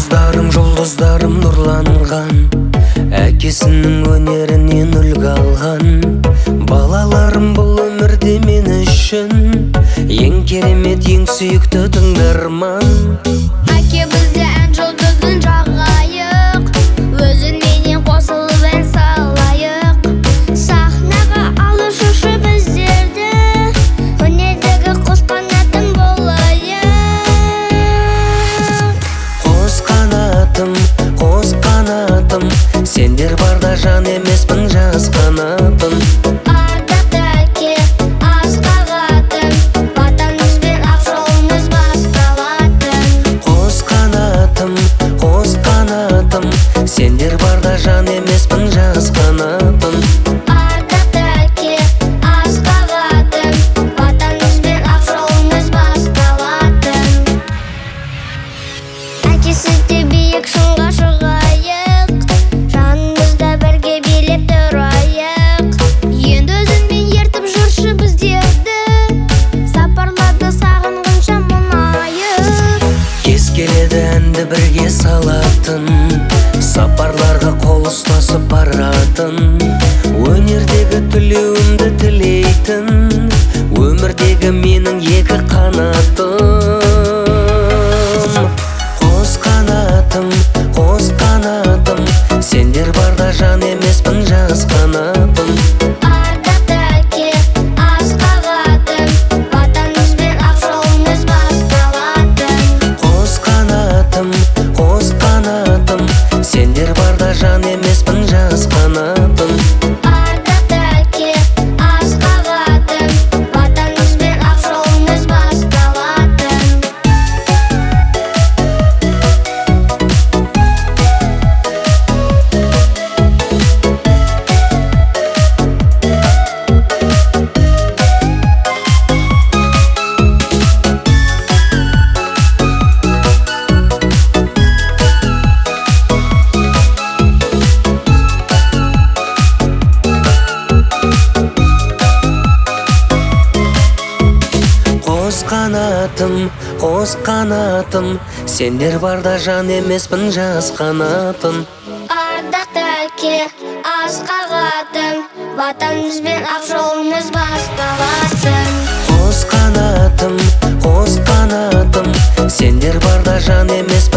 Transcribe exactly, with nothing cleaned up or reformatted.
Жұлдыздарым, жұлдыздарым нұрланған, әкесінің өнерінен үлгі алған. Балаларым бұл өмірде мен үшін ең керемет, ең сүйікті тыңдарман. Әке бізде ән жұлдызын жағайық, өзіңменен қосылып ән салайық. Сахнаға алып-ұшып біздерді, өнердегі қос қанатың болайық. Қос қанатым, қос қанатым, сендер барда жан емеспін, жас қанатым. Ардақты әке, асқағатым, ватанымызбен ақ жолымыз басталатын. Қос қанатым, қос қанатым, сендер барда жан емеспін, жас қанатым. Ардақты әке, асқағатым, ватанымызбен ақ жолымыз басталатын. Әкесіз де биік шыңға шығайық, жанымызда бірге билеп тұрайық. Енді өзіңмен ертіп жүрші біздерді, сапарларды сағынғанша мұңайық. Кез келеді әнді бірге салатын, сапарларға қол ұстасып баратын. Өнердегі тілеуімді тілейтін, өмірдегі менің екі қанатым. Қос қанатым, қос қанатым, сендер барда жан емеспін, жас қанатым. Ардақты әке, асқағатым, ватанымызбен ақ жолымыз басталатын. Қос қанатым, қос қанатым, сендер барда жан емеспін, жас қанатым. Ардақты әке, асқағатым, ватанымызбен ақ жолымыз басталатын. Қос қанатым, қос қанатым, сендер барда жан емеспін, жас қанатым. Ардақты әке, асқағатым, ватанымызбен ақ жолымыз басталатын. Қос қанатым, қос қанатым, сендер барда жан емеспін,